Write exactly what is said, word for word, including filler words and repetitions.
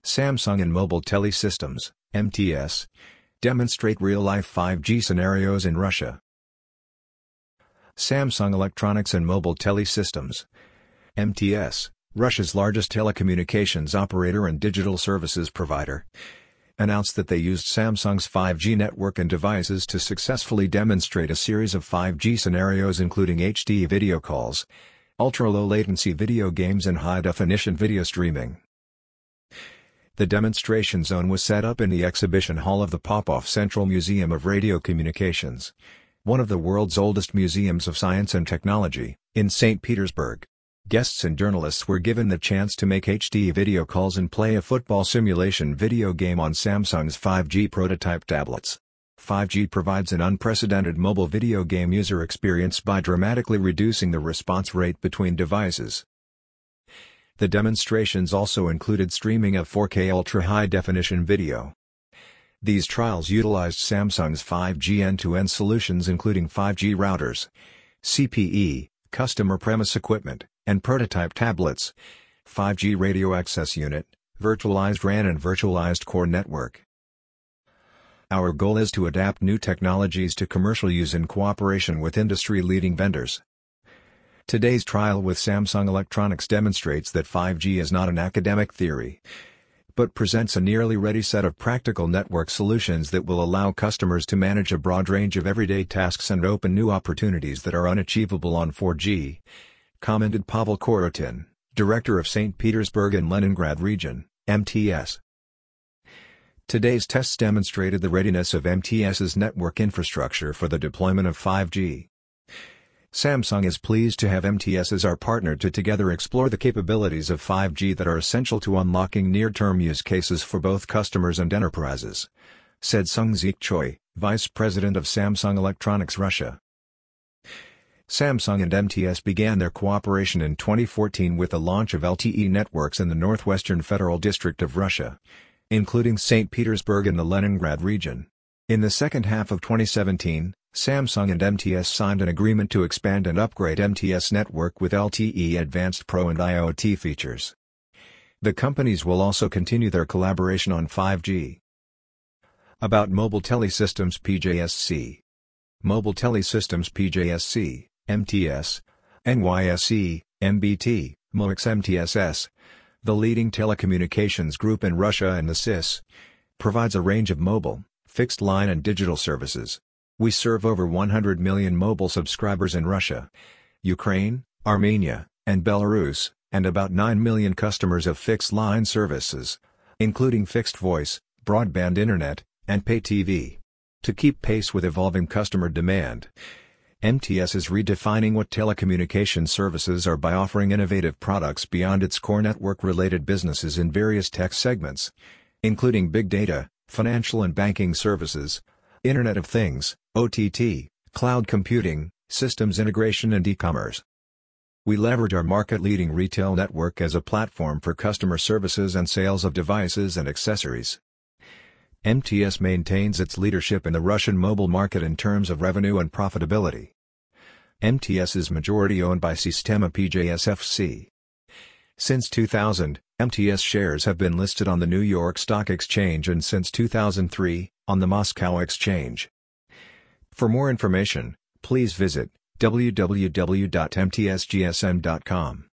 Samsung and Mobile Telesystems, M T S, demonstrate real-life five G scenarios in Russia. Samsung Electronics and Mobile Telesystems, M T S, Russia's largest telecommunications operator and digital services provider, announced that they used Samsung's five G network and devices to successfully demonstrate a series of five G scenarios including H D video calls, ultra-low latency video games and high-definition video streaming. The demonstration zone was set up in the exhibition hall of the Popov Central Museum of Radio Communications, one of the world's oldest museums of science and technology, in Saint Petersburg. Guests and journalists were given the chance to make H D video calls and play a football simulation video game on Samsung's five G prototype tablets. five G provides an unprecedented mobile video game user experience by dramatically reducing the response rate between devices. The demonstrations also included streaming of four K ultra-high-definition video. These trials utilized Samsung's five G end-to-end solutions including five G routers, C P E, customer premise equipment, and prototype tablets, five G radio access unit, virtualized R A N and virtualized core network. Our goal is to adapt new technologies to commercial use in cooperation with industry-leading vendors. Today's trial with Samsung Electronics demonstrates that five G is not an academic theory, but presents a nearly ready set of practical network solutions that will allow customers to manage a broad range of everyday tasks and open new opportunities that are unachievable on four G, commented Pavel Korotin, Director of Saint Petersburg and Leningrad Region, M T S. Today's tests demonstrated the readiness of M T S's network infrastructure for the deployment of five G. Samsung is pleased to have M T S as our partner to together explore the capabilities of five G that are essential to unlocking near-term use cases for both customers and enterprises, said Sung-Zik Choi, Vice President of Samsung Electronics Russia. Samsung and M T S began their cooperation in twenty fourteen with the launch of L T E networks in the Northwestern Federal District of Russia, including Saint Petersburg and the Leningrad region. In the second half of twenty seventeen, Samsung and M T S signed an agreement to expand and upgrade M T S network with L T E Advanced Pro and I O T features. The companies will also continue their collaboration on five G. About Mobile Telesystems P J S C. Mobile Telesystems P J S C, M T S, N Y S E, M B T, M O X M T S S, the leading telecommunications group in Russia and the C I S, provides a range of mobile, fixed line and digital services. We serve over one hundred million mobile subscribers in Russia, Ukraine, Armenia, and Belarus, and about nine million customers of fixed-line services, including fixed voice, broadband internet, and pay T V. To keep pace with evolving customer demand, M T S is redefining what telecommunication services are by offering innovative products beyond its core network-related businesses in various tech segments, including big data, financial and banking services, Internet of Things, O T T, cloud computing, systems integration and e-commerce. We leverage our market-leading retail network as a platform for customer services and sales of devices and accessories. M T S maintains its leadership in the Russian mobile market in terms of revenue and profitability. M T S is majority owned by Sistema P J S F C. Since two thousand, M T S shares have been listed on the New York Stock Exchange and since two thousand three, on the Moscow Exchange. For more information, please visit w w w dot m t s g s m dot com.